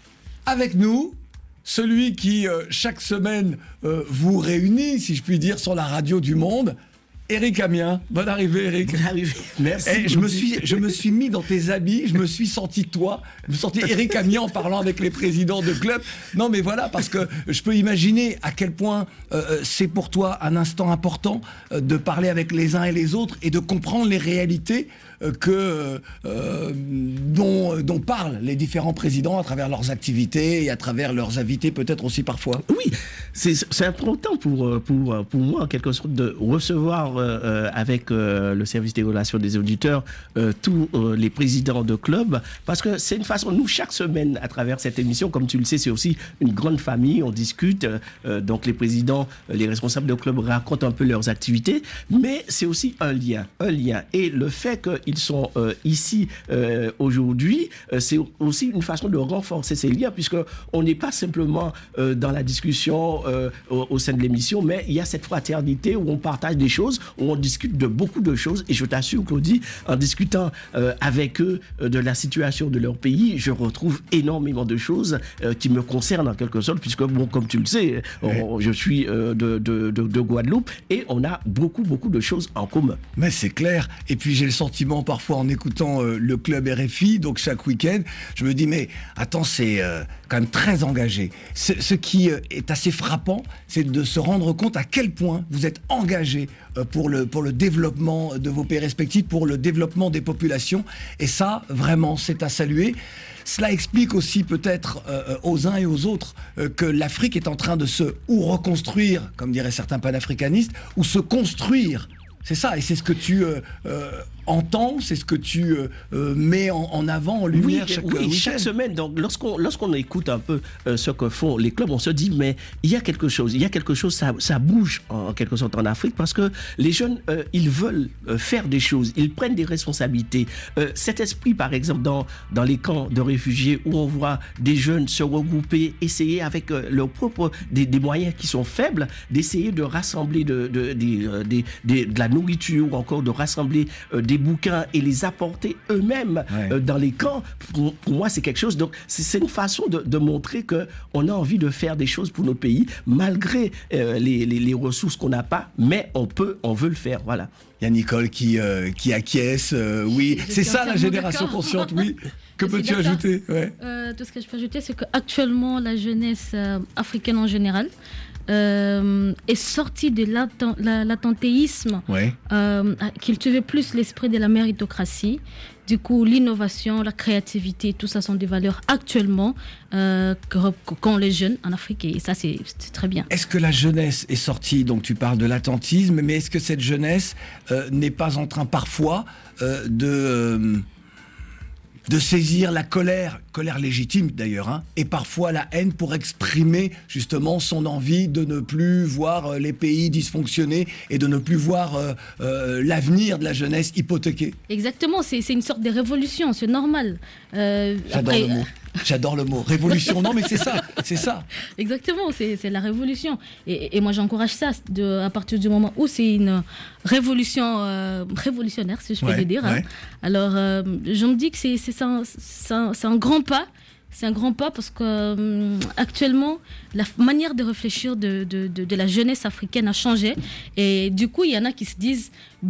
Avec nous, celui qui, euh, chaque semaine, euh, vous réunit, si je puis dire, sur la radio du monde, Eric Amien. Bonne arrivée, Eric. Bonne arrivée. Merci. Et je, me suis, je me suis mis dans tes habits, je me suis senti toi, je me suis senti Eric Amien en parlant avec les présidents de clubs. Non, mais voilà, parce que je peux imaginer à quel point euh, c'est pour toi un instant important euh, de parler avec les uns et les autres et de comprendre les réalités euh, que, euh, dont, dont parlent les différents présidents à travers leurs activités et à travers leurs invités peut-être aussi parfois. Oui, c'est, c'est important pour, pour, pour moi en quelque sorte de recevoir euh, avec euh, le service des relations des auditeurs euh, tous euh, les présidents de clubs parce que c'est une façon, nous chaque semaine à travers cette émission, comme tu le sais, c'est aussi une grande famille, on discute, euh, donc les présidents, les responsables de clubs racontent un peu leurs activités, mais c'est aussi un lien, un lien et le fait qu'ils sont euh, ici euh, aujourd'hui, euh, c'est aussi une façon de renforcer ces liens puisque on n'est pas simplement euh, dans la discussion euh, au, au sein de l'émission, mais il y a cette fraternité où on partage des choses, où on discute de beaucoup de choses et je t'assure Claudie, en discutant euh, avec eux euh, de la situation de leur pays, je retrouve énormément de choses euh, qui me concernent en quelque sorte puisque bon, comme tu le sais, on, je suis euh, de, de, de, de Guadeloupe et on a beaucoup beaucoup de choses en commun. Mais c'est clair, et puis j'ai le sentiment parfois en écoutant euh, le club R F I, donc chaque week-end, je me dis mais attends, c'est euh, quand même très engagé. Ce, ce qui euh, est assez frappant, c'est de se rendre compte à quel point vous êtes engagé euh, pour le, pour le développement de vos pays respectifs, pour le développement des populations, et ça, vraiment, c'est à saluer. Cela explique aussi peut-être euh, aux uns et aux autres euh, que l'Afrique est en train de se ou reconstruire, comme diraient certains panafricanistes, ou se construire. C'est ça, et c'est ce que tu euh, euh, entends, c'est ce que tu euh, euh, mets en, en avant, en lumière oui, chaque oui, week-end. chaque semaine. Donc, lorsqu'on, lorsqu'on écoute un peu euh, ce que font les clubs, on se dit, mais il y a quelque chose, il y a quelque chose, ça, ça bouge en, en quelque sorte en Afrique parce que les jeunes, euh, ils veulent euh, faire des choses, ils prennent des responsabilités. Euh, cet esprit, par exemple, dans, dans les camps de réfugiés où on voit des jeunes se regrouper, essayer avec euh, leurs propres, des, des moyens qui sont faibles, d'essayer de rassembler de, de, de, de, de, de, de la nourriture ou encore de rassembler euh, des bouquins et les apporter eux-mêmes ouais. euh, dans les camps, pour, pour moi c'est quelque chose, donc c'est, c'est une façon de, de montrer qu'on a envie de faire des choses pour notre pays malgré euh, les, les, les ressources qu'on n'a pas, mais on peut, on veut le faire, voilà. Il y a Nicole qui, euh, qui acquiesce, euh, oui, je c'est ça la génération d'accord. consciente, oui. Que peux-tu d'accord. ajouter ouais. euh, Tout ce que je peux ajouter, c'est qu'actuellement la jeunesse euh, africaine en général euh, est sorti de l'atten- la- l'attentéisme, Ouais. euh, cultivait plus l'esprit de la méritocratie. Du coup, l'innovation, la créativité, tout ça sont des valeurs actuellement euh, que- qu'ont les jeunes en Afrique, et ça, c'est c'est très bien. Est-ce que la jeunesse est sortie, donc tu parles de l'attentisme, mais est-ce que cette jeunesse euh, n'est pas en train parfois euh, de, euh, de saisir la colère, colère légitime d'ailleurs, hein, et parfois la haine pour exprimer justement son envie de ne plus voir euh, les pays dysfonctionner et de ne plus voir euh, euh, l'avenir de la jeunesse hypothéqué? Exactement, c'est c'est une sorte de révolution, c'est normal. Euh, J'adore après- le mot. J'adore le mot. Révolution. Non, mais c'est ça. C'est ça. Exactement, c'est c'est la révolution. Et, et moi, j'encourage ça de, à partir du moment où c'est une révolution euh, révolutionnaire, si je peux Ouais, le dire. hein. ouais. Alors, euh, je me dis que c'est c'est un, c'est un, c'est un grand pas. C'est un grand pas parce que euh, actuellement, la f- manière de réfléchir de, de, de, de la jeunesse africaine a changé. Et du coup, il y en a qui se disent,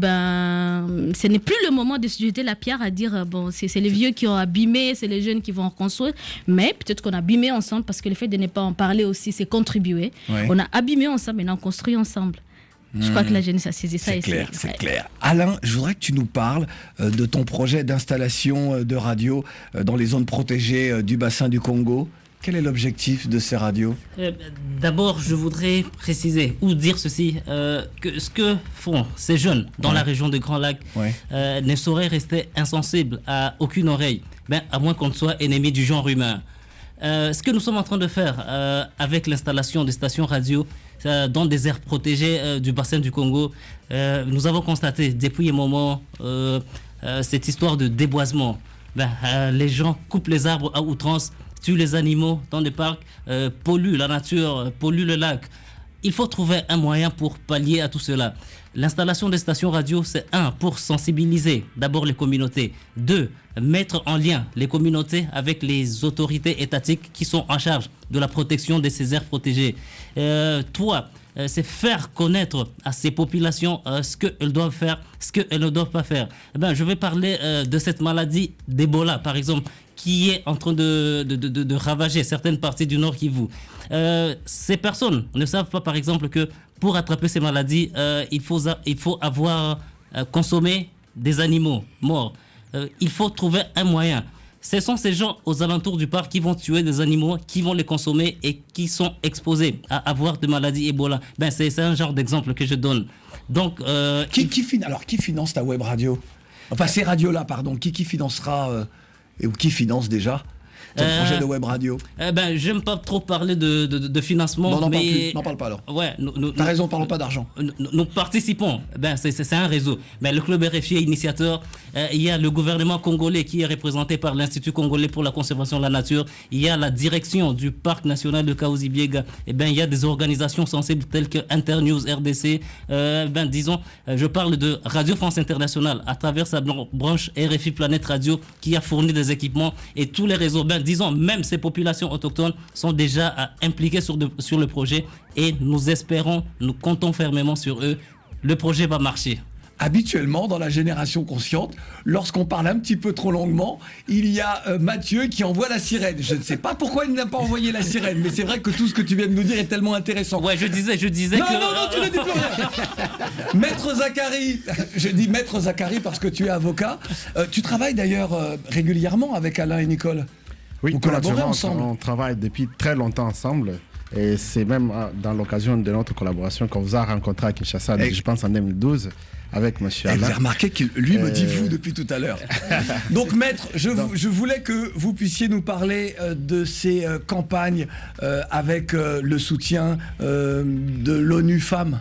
ben, ce n'est plus le moment de se jeter la pierre à dire, euh, bon, c'est c'est les vieux qui ont abîmé, c'est les jeunes qui vont en construire. Mais peut-être qu'on a abîmé ensemble parce que le fait de ne pas en parler aussi, c'est contribuer. Ouais. On a abîmé ensemble, mais on a construit ensemble. Je crois Mmh. que la jeunesse a saisi ça. C'est et clair, c'est ouais. clair. Alain, je voudrais que tu nous parles euh, de ton projet d'installation euh, de radio euh, dans les zones protégées euh, du bassin du Congo. Quel est l'objectif de ces radios? Euh, D'abord, je voudrais préciser ou dire ceci, euh, que ce que font ces jeunes dans Ouais. la région de Grand Lac Ouais. euh, ne saurait rester insensible à aucune oreille, ben, à moins qu'on ne soit ennemi du genre humain. Euh, ce que nous sommes en train de faire euh, avec l'installation des stations radio euh, dans des aires protégées euh, du bassin du Congo, euh, nous avons constaté depuis un moment euh, euh, cette histoire de déboisement. Ben, euh, les gens coupent les arbres à outrance, tuent les animaux dans les parcs, euh, polluent la nature, euh, polluent le lac. Il faut trouver un moyen pour pallier à tout cela. L'installation des stations radio, c'est un, pour sensibiliser d'abord les communautés. Deux, mettre en lien les communautés avec les autorités étatiques qui sont en charge de la protection de ces aires protégées. Euh, trois, euh, c'est faire connaître à ces populations euh, ce qu'elles doivent faire, ce qu'elles ne doivent pas faire. Eh ben, je vais parler euh, de cette maladie d'Ebola, par exemple, qui est en train de, de, de, de ravager certaines parties du Nord Kivu. Euh, ces personnes ne savent pas, par exemple, que pour attraper ces maladies, euh, il, faut, il faut avoir euh, consommé des animaux morts. Euh, il faut trouver un moyen. Ce sont ces gens aux alentours du parc qui vont tuer des animaux, qui vont les consommer et qui sont exposés à avoir des maladies Ebola. Ben, c'est c'est un genre d'exemple que je donne. Donc, euh, qui, qui fin- alors, qui finance ta web radio? Enfin, ces radios-là, pardon. Qui, qui financera euh, et ou qui finance déjà ton Euh, projet de web radio? Eh ben, j'aime pas trop parler de, de, de financement. Non, n'en parle mais... plus, n'en parle pas alors. Ouais, nous, nous, T'as raison, parlons pas d'argent. Nous, nous participons. Ben, c'est, c'est, c'est un réseau. Ben, le club R F I est initiateur. Euh, il y a le gouvernement congolais qui est représenté par l'Institut congolais pour la conservation de la nature. Il y a la direction du parc national de Kaouzi-Biega. Eh ben, il y a des organisations sensibles telles que Internews R D C. Euh, ben, disons, euh, je parle de Radio France Internationale à travers sa blan- branche R F I Planète Radio qui a fourni des équipements et tous les réseaux. Ben, disons, même ces populations autochtones sont déjà euh, impliquées sur, de, sur le projet et nous espérons, nous comptons fermement sur eux. Le projet va marcher. Habituellement, dans la génération consciente, lorsqu'on parle un petit peu trop longuement, il y a euh, Mathieu qui envoie la sirène. Je ne sais pas pourquoi il n'a pas envoyé la sirène, mais c'est vrai que tout ce que tu viens de nous dire est tellement intéressant. Ouais, je disais, je disais non, que... Non, non, tu ne dis plus rien. Maître Zachary, je dis Maître Zachary parce que tu es avocat. Euh, tu travailles d'ailleurs euh, régulièrement avec Alain et Nicole. Oui, vous collaborez naturellement, ensemble. On travaille depuis très longtemps ensemble. Et c'est même euh, dans l'occasion de notre collaboration qu'on vous a rencontré à Kinshasa, Et- je pense en deux mille douze, avec M. Et Alain. vous avez remarqué qu'il lui me dit Euh, vous depuis tout à l'heure. Donc maître, je, vou- je voulais que vous puissiez nous parler euh, de ces euh, campagnes euh, avec euh, le soutien euh, de l'ONU Femmes.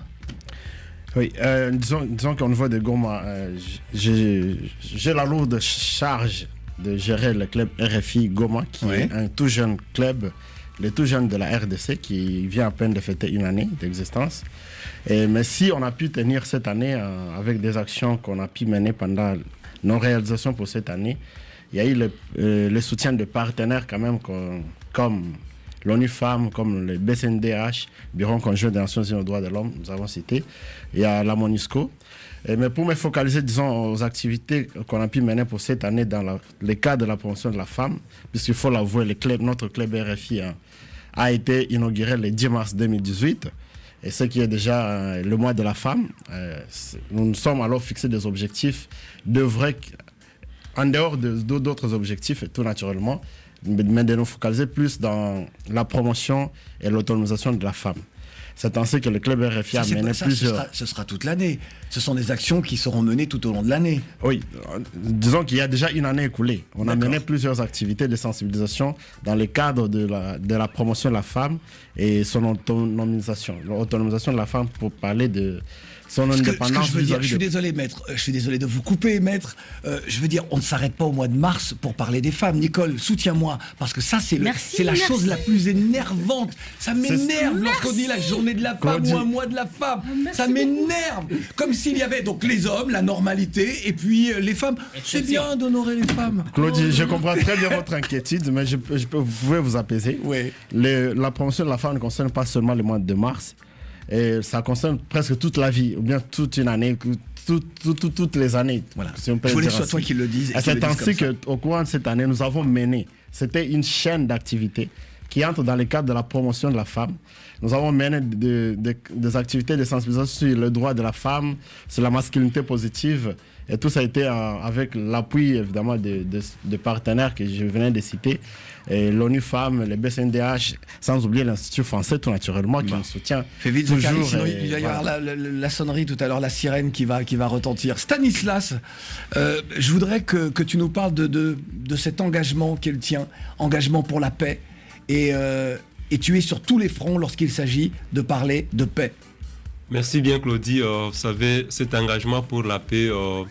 Oui, euh, disons, disons qu'au niveau de Goma, euh, j'ai j'ai la lourde charge de gérer le club R F I Goma, qui Oui. est un tout jeune club, le tout jeune de la R D C, qui vient à peine de fêter une année d'existence. Et, mais si on a pu tenir cette année euh, avec des actions qu'on a pu mener pendant nos réalisations pour cette année, il y a eu le, euh, le soutien de partenaires quand même qu'on- comme l'ONU Femmes, comme le B C N D H, Bureau conjoint des Nations Unies aux droits de l'homme, nous avons cité. Il y a la MONUSCO. Et, mais pour me focaliser, disons, aux activités qu'on a pu mener pour cette année dans la- le cadre de la promotion de la femme, puisqu'il faut l'avouer, le club, notre club R F I a, a été inauguré le dix mars deux mille dix-huit. et ce qui est déjà euh, le mois de la femme, euh, nous nous sommes alors fixés des objectifs de vrai, en dehors de, d'autres objectifs, tout naturellement, mais de nous focaliser plus dans la promotion et l'autonomisation de la femme. C'est ainsi que le club R F I a mené ça, plusieurs... Ce sera, ce sera toute l'année. Ce sont des actions qui seront menées tout au long de l'année. Oui, disons qu'il y a déjà une année écoulée. On D'accord. a mené plusieurs activités de sensibilisation dans le cadre de la, de la promotion de la femme et son autonomisation. L'autonomisation de la femme pour parler de son ce indépendance. Que, ce que je, veux dire, je suis de... désolé, maître. Je suis désolé de vous couper, maître. Euh, je veux dire, on ne s'arrête pas au mois de mars pour parler des femmes. Nicole, soutiens-moi. Parce que ça, c'est, le, merci, c'est la merci. chose la plus énervante. Ça m'énerve lorsqu'on dit la journée de la femme Claudie. Ou un mois de la femme. Merci ça m'énerve. Beaucoup. Comme s'il y avait donc les hommes, la normalité, et puis euh, les femmes. C'est bien d'honorer les femmes. Claudie, je comprends très bien votre inquiétude, mais je, je peux, vous pouvez vous apaiser. Oui. Le, la promotion de la femme ne concerne pas seulement le mois de mars. Et ça concerne presque toute la vie, ou bien toute une année, tout, tout, tout, toutes les années. Voilà. Si on peut je voulais dire que ce soit toi qui le dise. Et c'est ainsi qu'au cours de cette année, nous avons mené, c'était une chaîne d'activités qui entre dans le cadre de la promotion de la femme. Nous avons mené de, de, des activités de sensibilisation sur le droit de la femme, sur la masculinité positive. Et tout ça a été euh, avec l'appui évidemment de, de, de partenaires que je venais de citer. Et l'ONU Femmes, le B C N D H, sans oublier l'Institut français tout naturellement qui bah. nous soutient. Fais vite, toujours. Zachary, sinon il va y avoir la, la, la sonnerie tout à l'heure, la sirène qui va, qui va retentir. Stanislas, euh, je voudrais que, que tu nous parles de, de, de cet engagement qui est le tien, engagement pour la paix. Et, euh, et tu es sur tous les fronts lorsqu'il s'agit de parler de paix. Merci bien Claudie. Euh, vous savez, cet engagement pour la paix euh,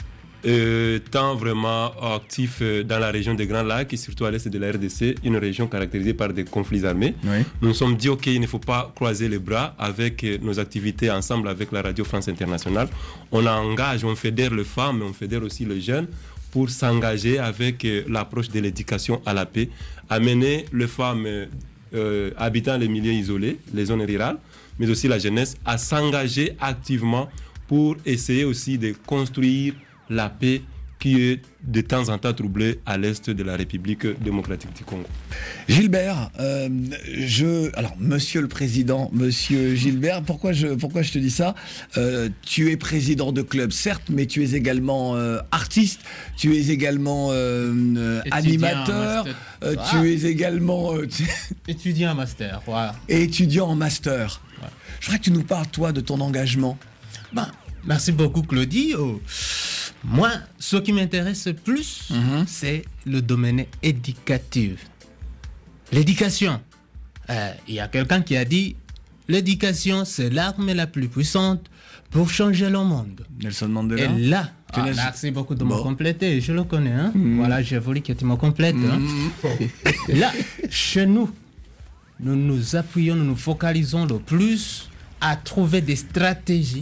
étant vraiment actif dans la région des Grands Lacs et surtout à l'est de la R D C, une région caractérisée par des conflits armés. Oui. Nous nous sommes dit, ok, il ne faut pas croiser les bras avec nos activités ensemble avec la Radio France Internationale. On engage, on fédère les femmes, mais on fédère aussi les jeunes pour s'engager avec l'approche de l'éducation à la paix, amener les femmes euh, habitant les milieux isolés, les zones rurales, mais aussi la jeunesse, à s'engager activement pour essayer aussi de construire la paix qui est de temps en temps troublée à l'est de la République démocratique du Congo. Gilbert, euh, je, alors Monsieur le Président, Monsieur Gilbert, pourquoi je, pourquoi je te dis ça euh, Tu es président de club, certes, mais tu es également euh, artiste, tu es également euh, animateur, euh, ah. tu es également euh, tu... étudiant en master, voilà. Et étudiant en master. Ouais. Je voudrais que tu nous parles toi de ton engagement. Ben, merci beaucoup Claudie. Oh. Moi, ce qui m'intéresse le plus, mm-hmm. c'est le domaine éducatif. L'éducation. Il euh, y a quelqu'un qui a dit, l'éducation, c'est l'arme la plus puissante pour changer le monde. Nelson Mandela. Et là, ah, merci beaucoup de bon. me compléter, je le connais. Hein? Mm-hmm. Voilà, j'ai voulu que tu me complètes. Mm-hmm. Hein? Là, chez nous, nous nous appuyons, nous nous focalisons le plus à trouver des stratégies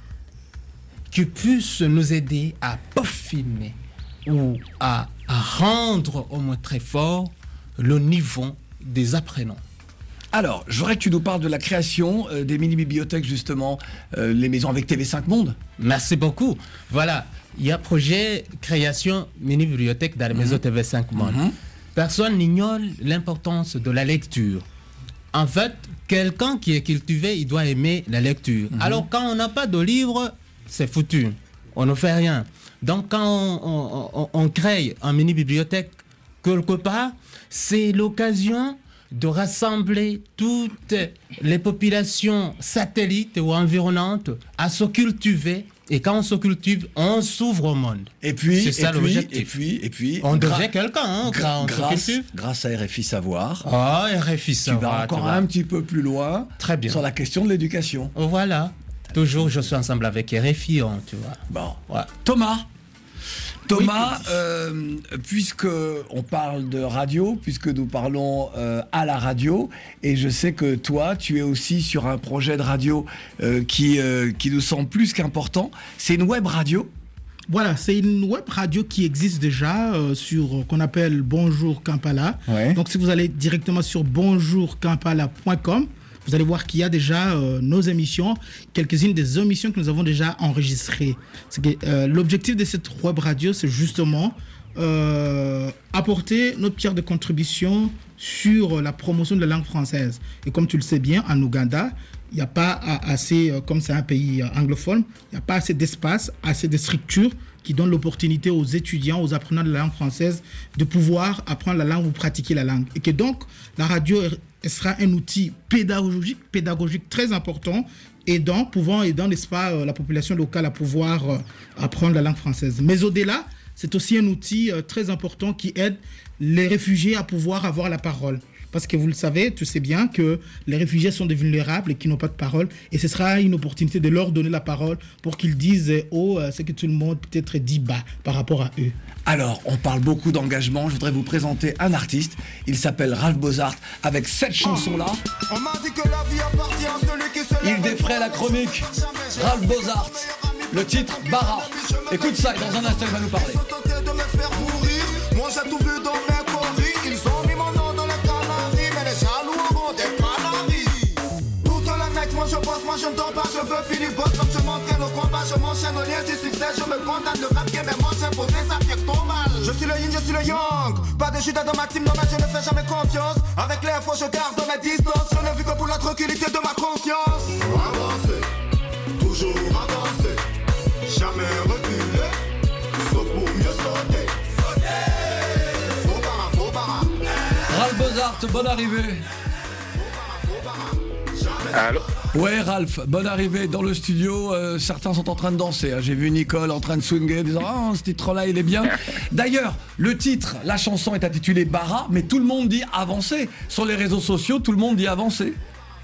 qui puissent nous aider à peaufiner ou à, à rendre au moins très fort le niveau des apprenants. Alors, je voudrais que tu nous parles de la création euh, des mini-bibliothèques, justement, euh, les maisons avec T V cinq Monde. Merci beaucoup. Voilà, il y a projet création mini-bibliothèque dans les maisons mm-hmm. T V cinq Monde. Mm-hmm. Personne n'ignore l'importance de la lecture. En fait, quelqu'un qui est cultivé, il doit aimer la lecture. Mm-hmm. Alors, quand on n'a pas de livre, c'est foutu. On ne fait rien. Donc, quand on, on, on, on crée une mini-bibliothèque quelque part, c'est l'occasion de rassembler toutes les populations satellites ou environnantes à se cultiver. Et quand on se cultive, on s'ouvre au monde. Et puis, c'est ça et l'objectif. Puis, et puis, et puis, on devient quelqu'un hein, gra- quand on grâce, se cultive. Grâce à R F I Savoir. Ah, oh, R F I Savoir. Tu vas encore tu un petit peu plus loin. Très bien. Sur la question de l'éducation. Voilà. Toujours, je suis ensemble avec R F I, hein, tu vois. Bon, ouais. Thomas. Thomas, oui. euh, puisque on parle de radio, puisque nous parlons euh, à la radio, et je sais que toi, tu es aussi sur un projet de radio euh, qui, euh, qui nous semble plus qu'important. C'est une web radio. Voilà, c'est une web radio qui existe déjà euh, sur qu'on appelle Bonjour Kampala. Ouais. Donc, si vous allez directement sur bonjour kampala point com, vous allez voir qu'il y a déjà euh, nos émissions, quelques-unes des émissions que nous avons déjà enregistrées. C'est que, euh, l'objectif de cette web radio, c'est justement euh, apporter notre pierre de contribution sur la promotion de la langue française. Et comme tu le sais bien, en Ouganda, il n'y a pas assez, comme c'est un pays anglophone, il n'y a pas assez d'espace, assez de structures qui donnent l'opportunité aux étudiants, aux apprenants de la langue française de pouvoir apprendre la langue ou pratiquer la langue. Et que donc, la radio sera un outil pédagogique, pédagogique très important, aidant, pouvant aider, n'est-ce pas, la population locale à pouvoir apprendre la langue française. Mais au-delà, c'est aussi un outil très important qui aide les réfugiés à pouvoir avoir la parole. Parce que vous le savez, tu sais bien que les réfugiés sont des vulnérables et qui n'ont pas de parole. Et ce sera une opportunité de leur donner la parole pour qu'ils disent haut oh, ce que tout le monde peut-être dit bas par rapport à eux. Alors, on parle beaucoup d'engagement. Je voudrais vous présenter un artiste. Il s'appelle Ralph Bozart avec cette chanson-là. On m'a dit que la vie appartient à celui qui se lève. Il défraie la chronique. Ralph Bozart. Le titre Bara. Écoute ça et dans un instant, il va nous parler. De me faire mourir. Moi, j'ai tout vu dans mes coris. Ils ont mis mon nom dans le canari. Mais les jaloux auront des canaries. Toute la night, moi je bosse, moi je ne dors pas. Je veux finir boss comme je m'entraîne au combat. Je m'enchaîne au lien du succès. Je me condamne le rap game. Mais moi j'ai posé ça fait ton mal. Je suis le yin, je suis le yang. Pas de Judas dans ma team, non mais je ne fais jamais confiance. Avec les infos, je garde mes distances. Je ne vis que pour la tranquillité de ma conscience. Avancer, toujours avancer. Jamais reculer, sauf pour mieux sauter. Faux bara, faux bara. Ralph Bozart, bonne arrivée. Allô? Ouais, Ralph, bonne arrivée dans le studio. Euh, certains sont en train de danser. Hein. J'ai vu Nicole en train de swinguer, disant ah, ce titre-là, il est bien. D'ailleurs, le titre, la chanson est intitulée Bara, mais tout le monde dit avancer. Sur les réseaux sociaux, tout le monde dit avancer.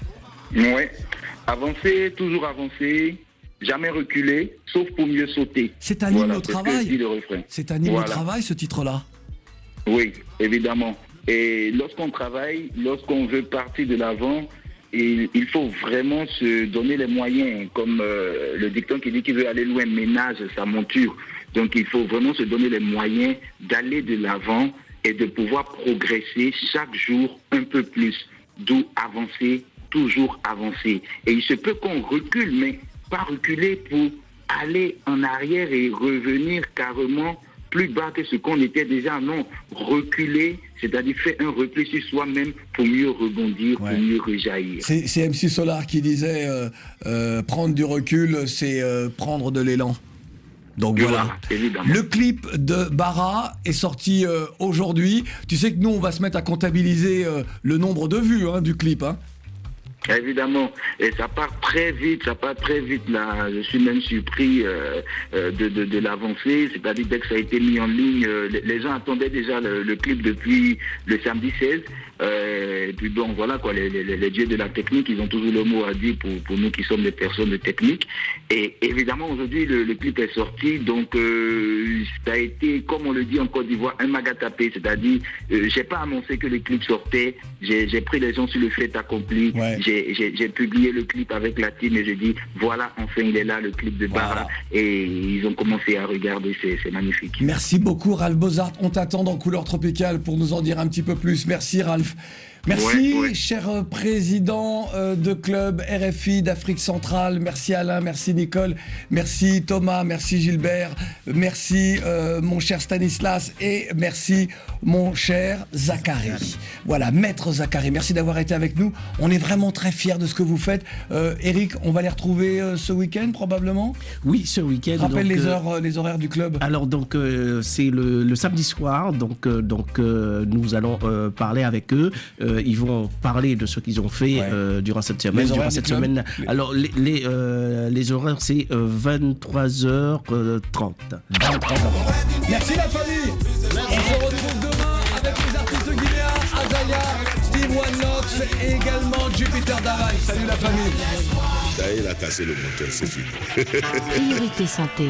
Oui, avancer, toujours avancer. Jamais reculer, sauf pour mieux sauter. C'est un hymne voilà, au travail. C'est un hymne voilà. au travail, ce titre-là. Oui, évidemment. Et lorsqu'on travaille, lorsqu'on veut partir de l'avant, il, il faut vraiment se donner les moyens. Comme euh, le dicton qui dit qu'il veut aller loin ménage sa monture. Donc il faut vraiment se donner les moyens d'aller de l'avant et de pouvoir progresser chaque jour un peu plus. D'où avancer, toujours avancer. Et il se peut qu'on recule, mais pas reculer pour aller en arrière et revenir carrément plus bas que ce qu'on était déjà. Non, reculer, c'est-à-dire faire un repli sur soi-même pour mieux rebondir, ouais. pour mieux rejaillir. C'est, c'est M C Solar qui disait euh, euh, prendre du recul, c'est euh, prendre de l'élan. Donc voilà, voilà. Évidemment. Le clip de Bara est sorti euh, aujourd'hui. Tu sais que nous, on va se mettre à comptabiliser euh, le nombre de vues hein, du clip. Hein. Évidemment, et ça part très vite, ça part très vite là. Je suis même surpris euh, de, de, de l'avancée, c'est-à-dire dès que ça a été mis en ligne, euh, les, les gens attendaient déjà le, le clip depuis le samedi seize. Euh, et puis bon, voilà quoi, les, les, les dieux de la technique, ils ont toujours le mot à dire pour, pour nous qui sommes des personnes de technique. Et évidemment, aujourd'hui, le, le clip est sorti, donc euh, ça a été, comme on le dit en Côte d'Ivoire, un magatapé, c'est-à-dire, euh, j'ai pas annoncé que le clip sortait, j'ai, j'ai pris les gens sur le fait accompli, ouais. j'ai, j'ai, j'ai publié le clip avec la team et je dis, voilà, enfin, il est là, le clip de Bara, voilà. Et ils ont commencé à regarder, c'est, c'est magnifique. Merci beaucoup, Ralph Bozart. On t'attend dans Couleur Tropicale pour nous en dire un petit peu plus. Merci, Ralph. Merci, ouais, ouais. cher président euh, de club R F I d'Afrique centrale. Merci Alain, merci Nicole, merci Thomas, merci Gilbert, merci euh, mon cher Stanislas et merci mon cher Zachary. Voilà, maître Zachary, merci d'avoir été avec nous. On est vraiment très fiers de ce que vous faites. Euh, Eric, on va les retrouver euh, ce week-end probablement ? Oui, ce week-end. Rappelle donc, les euh, heures, les horaires du club. Alors donc euh, c'est le, le samedi soir, donc euh, donc euh, nous allons euh, parler avec eux. Euh, ils vont parler de ce qu'ils ont fait ouais. euh, durant cette semaine. Durant cette semaine. Les... Alors les les, euh, les horaires c'est euh, vingt-trois heures trente. Merci la famille. Merci. On se retrouve demain avec les artistes guinéens Azaya, Steve One Knox et également Jupiter Davai. Salut la famille. Ça y est, il a cassé le moteur, c'est fini. Priorité santé.